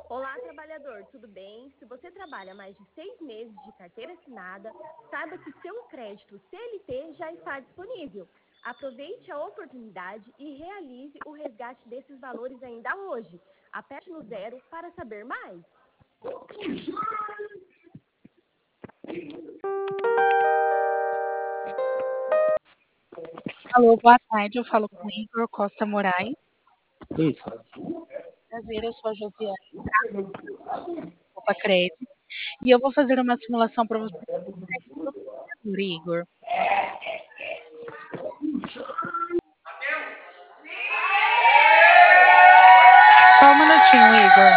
Olá, trabalhador, tudo bem? Se você trabalha mais de 6 meses de carteira assinada, saiba que seu crédito CLT já está disponível. Aproveite a oportunidade e realize o resgate desses valores ainda hoje. Aperte no zero para saber mais. Alô, boa tarde. Eu falo com Igor Costa Moraes. Isso. Prazer, eu sou a Josiane, Copa Crédito. E eu vou fazer uma simulação para você, Igor. Só um minutinho, Igor.